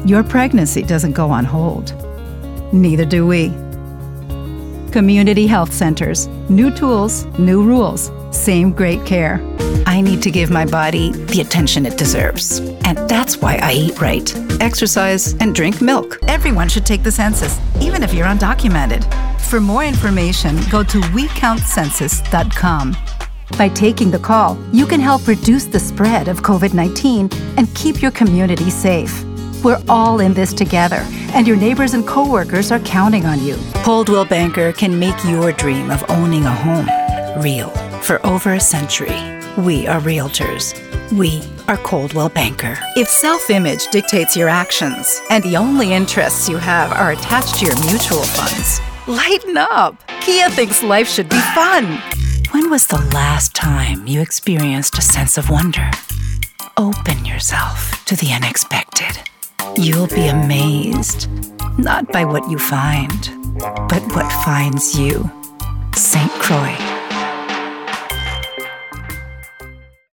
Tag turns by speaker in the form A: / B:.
A: Your pregnancy doesn't go on hold. Neither do we. Community health centers. New tools, new rules, same great care. I need to give my body the attention it deserves. And that's why I eat right, exercise, and drink milk. Everyone should take the census, even if you're undocumented. For more information, go to WeCountCensus.com. By taking the call, you can help reduce the spread of COVID-19 and keep your community safe. We're all in this together, and your neighbors and coworkers are counting on you. Coldwell Banker can make your dream of owning a home real. For over a century, we are realtors. We are Coldwell Banker. If self-image dictates your actions and the only interests you have are attached to your mutual funds, lighten up. Kia thinks life should be fun. When was the last time you experienced a sense of wonder? Open yourself to the unexpected. You'll be amazed, not by what you find, but what finds you. St. Croix.